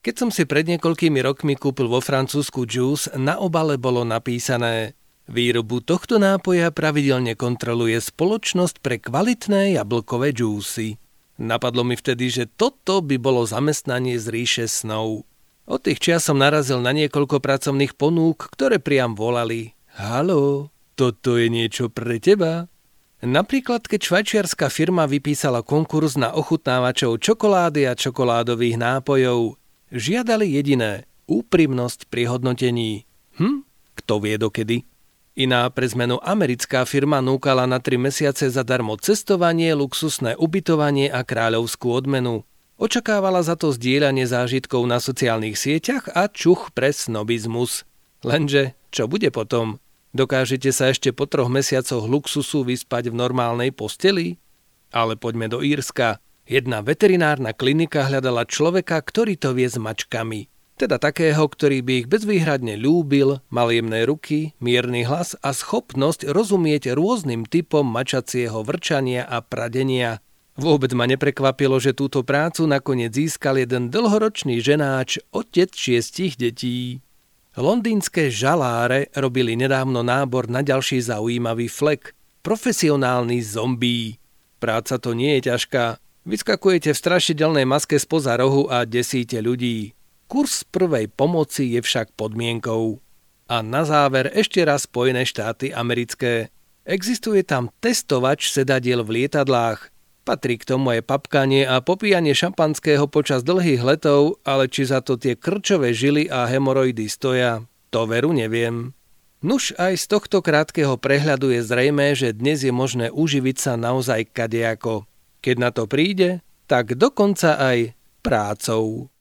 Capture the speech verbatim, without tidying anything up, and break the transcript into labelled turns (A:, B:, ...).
A: Keď som si pred niekoľkými rokmi kúpil vo Francúzsku džús, na obale bolo napísané: výrobu tohto nápoja pravidelne kontroluje spoločnosť pre kvalitné jablkové džúsy. Napadlo mi vtedy, že toto by bolo zamestnanie z ríše snov. Od tých čias som narazil na niekoľko pracovných ponúk, ktoré priam volali: haló, toto je niečo pre teba? Napríklad, keď švajčiarska firma vypísala konkurs na ochutnávačov čokolády a čokoládových nápojov, žiadali jediné: úprimnosť pri hodnotení. Hm, kto vie dokedy? Iná pre zmenu americká firma núkala na tri mesiace zadarmo cestovanie, luxusné ubytovanie a kráľovskú odmenu. Očakávala za to zdieľanie zážitkov na sociálnych sieťach a čuch pre snobizmus. Lenže, čo bude potom? Dokážete sa ešte po troch mesiacoch luxusu vyspať v normálnej posteli? Ale poďme do Írska. Jedna veterinárna klinika hľadala človeka, ktorý to vie s mačkami. Teda takého, ktorý by ich bezvýhradne ľúbil, mal jemné ruky, mierny hlas a schopnosť rozumieť rôznym typom mačacieho vrčania a pradenia. Vôbec ma neprekvapilo, že túto prácu nakoniec získal jeden dlhoročný ženáč, otec šiestich detí. Londýnske žaláre robili nedávno nábor na ďalší zaujímavý flek. Profesionálny zombí. Práca to nie je ťažká. Vyskakujete v strašidelnej maske spoza rohu a desíte ľudí. Kurs prvej pomoci je však podmienkou. A na záver ešte raz Spojené štáty americké. Existuje tam testovač sedadiel v lietadlách. Patrí k tomu aj papkanie a popíjanie šampanského počas dlhých letov, ale či za to tie krčové žily a hemoroidy stoja, to veru neviem. Nuž aj z tohto krátkeho prehľadu je zrejmé, že dnes je možné uživiť sa naozaj kadejako. Keď na to príde, tak dokonca aj prácou.